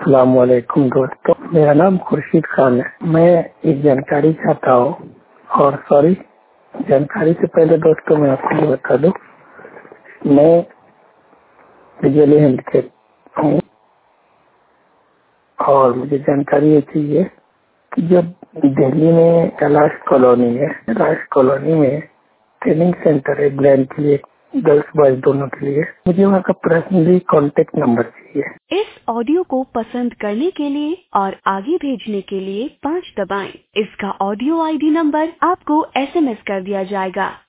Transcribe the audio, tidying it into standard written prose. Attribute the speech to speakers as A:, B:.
A: अस्सलामुअलैकुम दोस्तों, मेरा नाम खुर्शीद खान है। मैं एक जानकारी चाहता हूँ और जानकारी से पहले दोस्तों मैं आपको ये बता दूं, मैं विजुअली हैंडिकैप हूँ और मुझे जानकारी ये चाहिए कि जब दिल्ली में कैलाश कॉलोनी में ट्रेनिंग सेंटर है ब्लाइंड के लिए, गर्ल्स बॉयज दोनों के लिए, मुझे वहाँ का पर्सनली कॉन्टेक्ट नंबर चाहिए।
B: इस ऑडियो को पसंद करने के लिए और आगे भेजने के लिए 5 दबाएं। इसका ऑडियो आईडी नंबर आपको SMS कर दिया जाएगा।